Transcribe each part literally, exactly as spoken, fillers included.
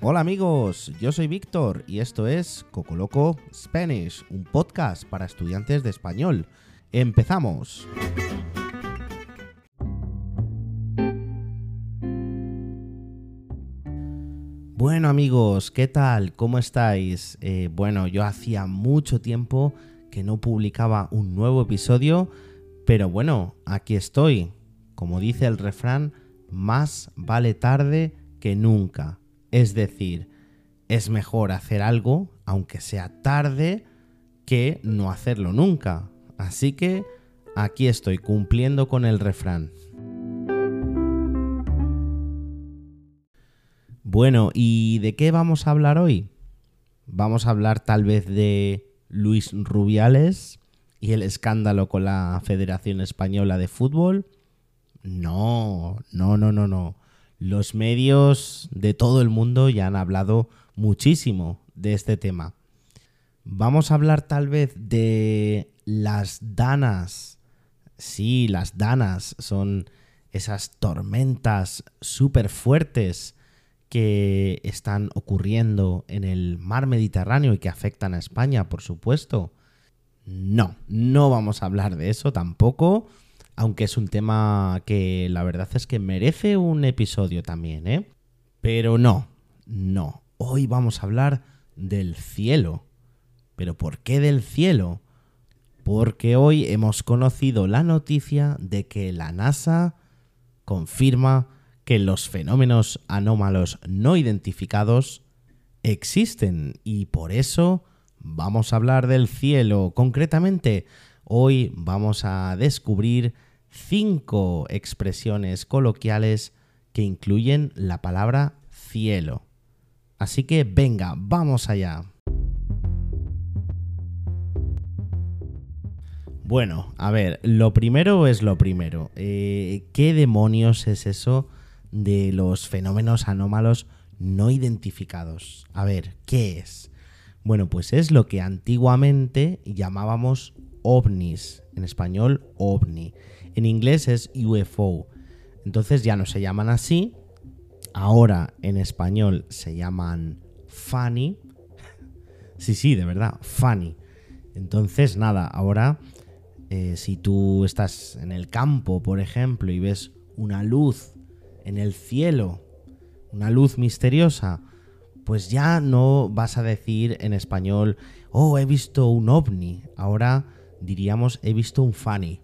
Hola amigos, yo soy Víctor y esto es Cocoloco Spanish, un podcast para estudiantes de español. ¡Empezamos! Bueno amigos, ¿qué tal? ¿Cómo estáis? Eh, bueno, yo hacía mucho tiempo que no publicaba un nuevo episodio, pero bueno, aquí estoy. Como dice el refrán, más vale tarde que nunca. Es decir, es mejor hacer algo, aunque sea tarde, que no hacerlo nunca. Así que aquí estoy cumpliendo con el refrán. Bueno, ¿y de qué vamos a hablar hoy? Vamos a hablar tal vez de Luis Rubiales y el escándalo con la Federación Española de Fútbol. No, no, no, no, no. Los medios de todo el mundo ya han hablado muchísimo de este tema. Vamos a hablar tal vez de las danas. Sí, las danas son esas tormentas súper fuertes que están ocurriendo en el mar Mediterráneo y que afectan a España, por supuesto. No, no vamos a hablar de eso tampoco, aunque es un tema que la verdad es que merece un episodio también, ¿eh? Pero no, no. Hoy vamos a hablar del cielo. ¿Pero por qué del cielo? Porque hoy hemos conocido la noticia de que la NASA confirma que los fenómenos anómalos no identificados existen y por eso vamos a hablar del cielo. Concretamente, hoy vamos a descubrir cinco expresiones coloquiales que incluyen la palabra cielo. Así que venga, vamos allá. Bueno, a ver, lo primero es lo primero. Eh, ¿Qué demonios es eso de los fenómenos anómalos no identificados? A ver, ¿qué es? Bueno, pues es lo que antiguamente llamábamos ovnis, en español ovni. En inglés es U F O. Entonces ya no se llaman así. Ahora en español se llaman funny. Sí, sí, de verdad, funny. Entonces nada, ahora eh, si tú estás en el campo, por ejemplo, y ves una luz en el cielo, una luz misteriosa, pues ya no vas a decir en español, oh, he visto un ovni. Ahora diríamos, he visto un funny.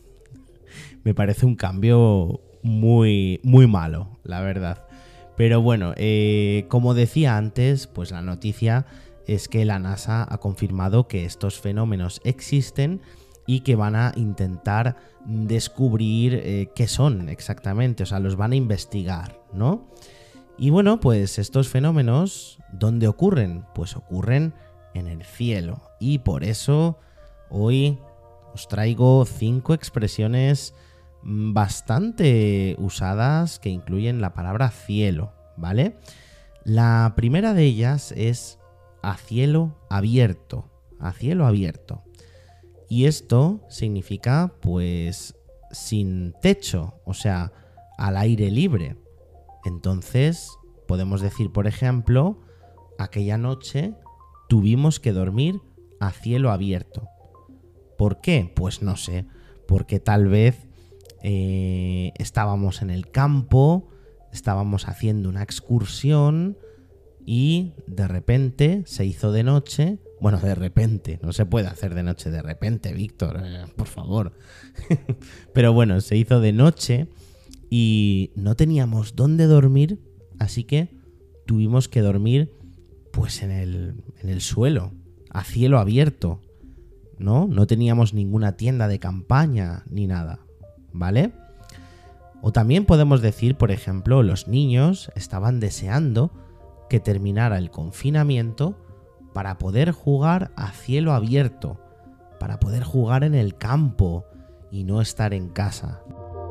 Me parece un cambio muy, muy malo, la verdad. Pero bueno, eh, como decía antes, pues la noticia es que la NASA ha confirmado que estos fenómenos existen y que van a intentar descubrir eh, qué son exactamente, o sea, los van a investigar, ¿no? Y bueno, pues estos fenómenos, ¿dónde ocurren? Pues ocurren en el cielo. Y por eso hoy os traigo cinco expresiones bastante usadas que incluyen la palabra cielo, ¿vale? La primera de ellas es a cielo abierto, a cielo abierto. Y esto significa, pues, sin techo, o sea, al aire libre. Entonces, podemos decir, por ejemplo, aquella noche tuvimos que dormir a cielo abierto. ¿Por qué? Pues no sé, porque tal vez eh, estábamos en el campo, estábamos haciendo una excursión y de repente se hizo de noche. Bueno, de repente, no se puede hacer de noche de repente, Víctor, eh, por favor. Pero bueno, se hizo de noche y no teníamos dónde dormir, así que tuvimos que dormir pues en el, en el suelo, a cielo abierto, ¿no? No teníamos ninguna tienda de campaña ni nada, ¿vale? O también podemos decir, por ejemplo, los niños estaban deseando que terminara el confinamiento para poder jugar a cielo abierto, para poder jugar en el campo y no estar en casa.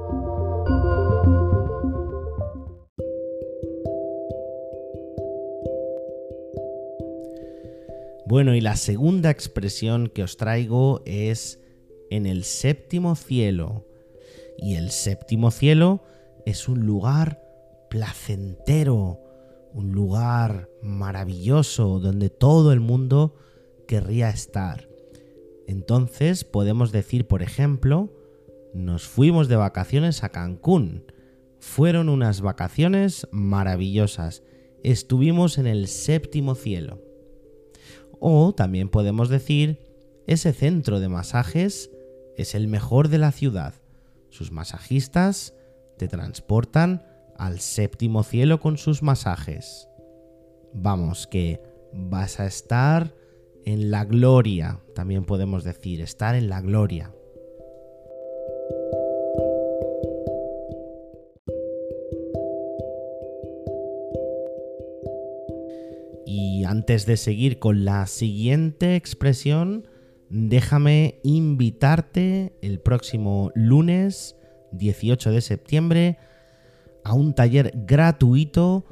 Bueno, y la segunda expresión que os traigo es en el séptimo cielo. Y el séptimo cielo es un lugar placentero, un lugar maravilloso donde todo el mundo querría estar. Entonces podemos decir, por ejemplo, nos fuimos de vacaciones a Cancún. Fueron unas vacaciones maravillosas. Estuvimos en el séptimo cielo. O también podemos decir, ese centro de masajes es el mejor de la ciudad. Sus masajistas te transportan al séptimo cielo con sus masajes. Vamos, que vas a estar en la gloria, también podemos decir, estar en la gloria. Y antes de seguir con la siguiente expresión, déjame invitarte el próximo lunes dieciocho de septiembre a un taller gratuito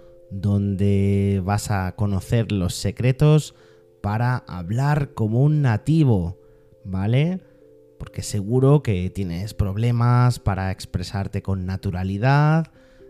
donde vas a conocer los secretos para hablar como un nativo, ¿vale? Porque seguro que tienes problemas para expresarte con naturalidad,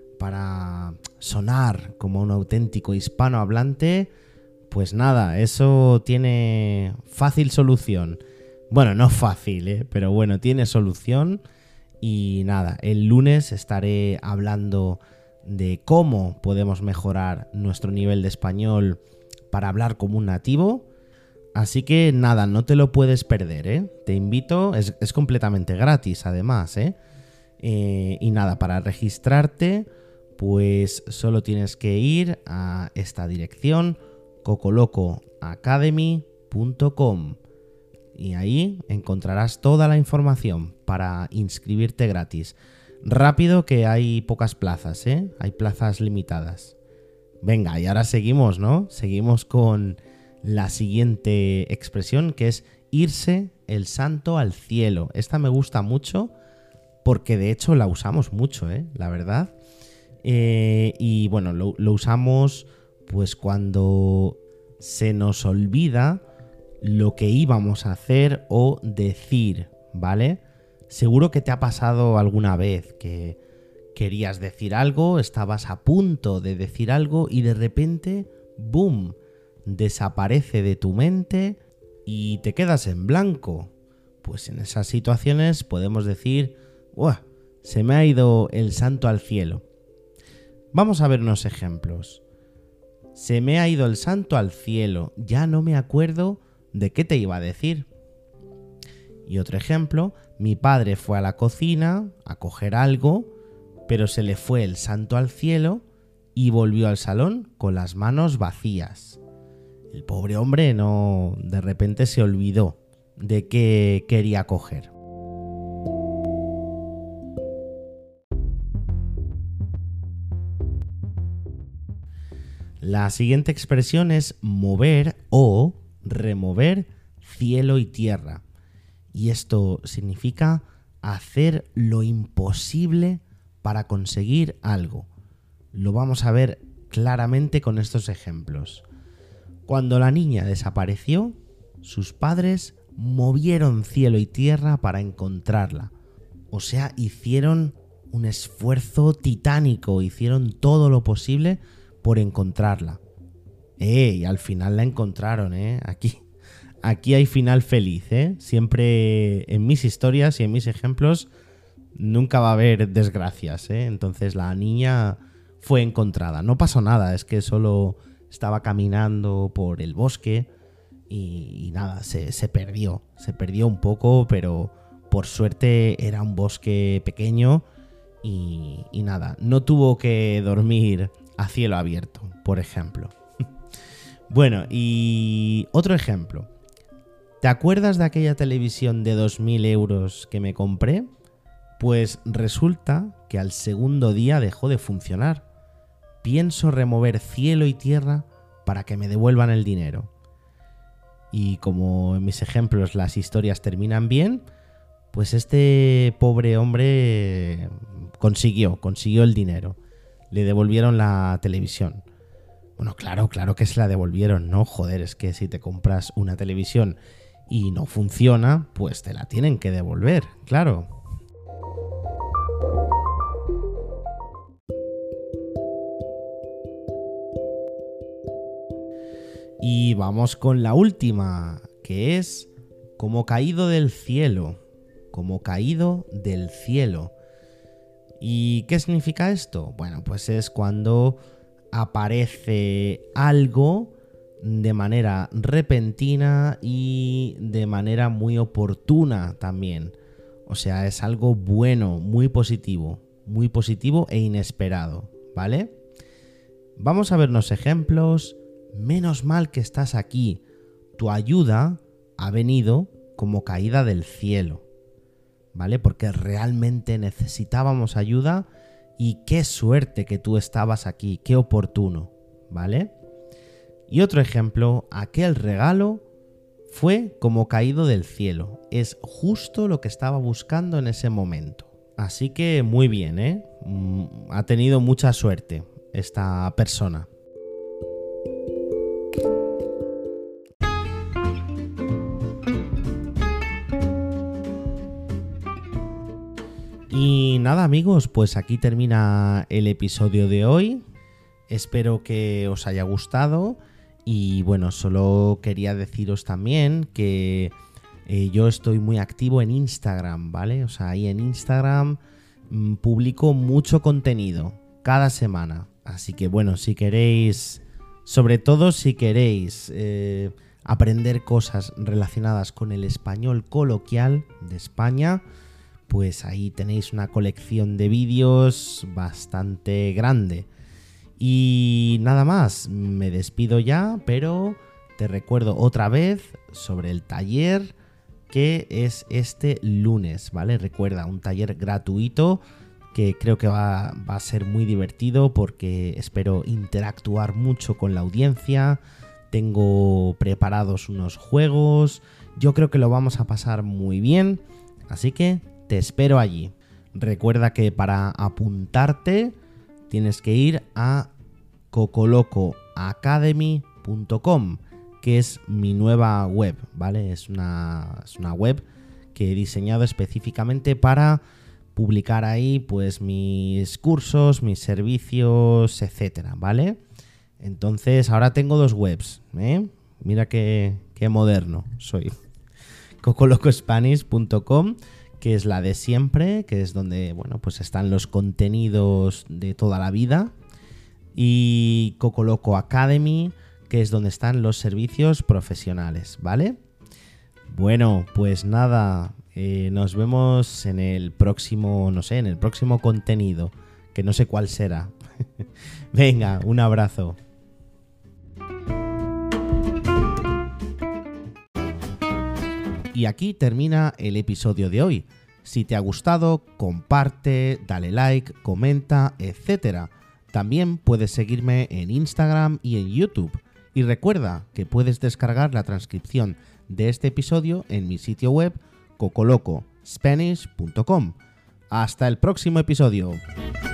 para sonar como un auténtico hispanohablante. Pues nada, eso tiene fácil solución. Bueno, no fácil, ¿eh? Pero bueno, tiene solución. Y nada, el lunes estaré hablando de cómo podemos mejorar nuestro nivel de español para hablar como un nativo. Así que nada, no te lo puedes perder, ¿eh? Te invito, es, es completamente gratis además, ¿eh? Eh, y nada, para registrarte, pues solo tienes que ir a esta dirección, cocoloco academy punto com, y ahí encontrarás toda la información para inscribirte gratis. Rápido, que hay pocas plazas, ¿eh? Hay plazas limitadas. Venga, y ahora seguimos, ¿no? Seguimos con la siguiente expresión, que es irse el santo al cielo. Esta me gusta mucho porque de hecho la usamos mucho, ¿eh? La verdad. Eh, y bueno, lo, lo usamos pues cuando se nos olvida lo que íbamos a hacer o decir, ¿vale? Seguro que te ha pasado alguna vez que querías decir algo, estabas a punto de decir algo y de repente, ¡boom!, desaparece de tu mente y te quedas en blanco. Pues en esas situaciones podemos decir, ¡buah!, se me ha ido el santo al cielo. Vamos a ver unos ejemplos. Se me ha ido el santo al cielo, ya no me acuerdo de qué te iba a decir. Y otro ejemplo, mi padre fue a la cocina a coger algo, pero se le fue el santo al cielo y volvió al salón con las manos vacías. El pobre hombre no, de repente se olvidó de qué quería coger. La siguiente expresión es mover o remover cielo y tierra. Y esto significa hacer lo imposible para conseguir algo. Lo vamos a ver claramente con estos ejemplos. Cuando la niña desapareció, sus padres movieron cielo y tierra para encontrarla. O sea, hicieron un esfuerzo titánico, hicieron todo lo posible por encontrarla. Eh, y al final la encontraron, ¿eh? Aquí, aquí hay final feliz, ¿eh? Siempre en mis historias y en mis ejemplos nunca va a haber desgracias, ¿eh? Entonces la niña fue encontrada. No pasó nada, es que solo estaba caminando por el bosque y, y nada, se, se perdió. Se perdió un poco, pero por suerte era un bosque pequeño y, y nada, no tuvo que dormir a cielo abierto, por ejemplo. Bueno, y otro ejemplo. ¿Te acuerdas de aquella televisión de dos mil euros que me compré? Pues resulta que al segundo día dejó de funcionar. Pienso remover cielo y tierra para que me devuelvan el dinero. Y como en mis ejemplos las historias terminan bien, pues este pobre hombre consiguió, consiguió el dinero. Le devolvieron la televisión. Bueno, claro, claro que se la devolvieron, ¿no? Joder, es que si te compras una televisión y no funciona, pues te la tienen que devolver, claro. Y vamos con la última, que es como caído del cielo. Como caído del cielo. ¿Y qué significa esto? Bueno, pues es cuando aparece algo de manera repentina y de manera muy oportuna también. O sea, es algo bueno, muy positivo, muy positivo e inesperado, ¿vale? Vamos a vernos ejemplos. Menos mal que estás aquí. Tu ayuda ha venido como caída del cielo, ¿vale? Porque realmente necesitábamos ayuda y qué suerte que tú estabas aquí, qué oportuno, ¿vale? Y otro ejemplo, aquel regalo fue como caído del cielo. Es justo lo que estaba buscando en ese momento. Así que muy bien, ¿eh? Ha tenido mucha suerte esta persona. Y nada, amigos, pues aquí termina el episodio de hoy. Espero que os haya gustado. Y bueno, solo quería deciros también que eh, yo estoy muy activo en Instagram, ¿vale? O sea, ahí en Instagram mmm, publico mucho contenido cada semana. Así que bueno, si queréis, sobre todo si queréis eh, aprender cosas relacionadas con el español coloquial de España, pues ahí tenéis una colección de vídeos bastante grande. Y nada más, me despido ya, pero te recuerdo otra vez sobre el taller que es este lunes, ¿vale? Recuerda, un taller gratuito que creo que va, va a ser muy divertido porque espero interactuar mucho con la audiencia. Tengo preparados unos juegos, yo creo que lo vamos a pasar muy bien, así que te espero allí. Recuerda que para apuntarte tienes que ir a cocoloco academy punto com, que es mi nueva web, ¿vale? Es una, es una web que he diseñado específicamente para publicar ahí pues mis cursos, mis servicios, etcétera, ¿vale? Entonces ahora tengo dos webs, ¿eh? Mira qué, qué moderno soy. cocoloco spanish punto com, que es la de siempre, que es donde, bueno, pues están los contenidos de toda la vida, y Cocoloco Academy, que es donde están los servicios profesionales, ¿vale? Bueno, pues nada, eh, nos vemos en el próximo, no sé, en el próximo contenido, que no sé cuál será. Venga, un abrazo. Y aquí termina el episodio de hoy. Si te ha gustado, comparte, dale like, comenta, etcétera. También puedes seguirme en Instagram y en YouTube. Y recuerda que puedes descargar la transcripción de este episodio en mi sitio web cocoloco spanish punto com. Hasta el próximo episodio.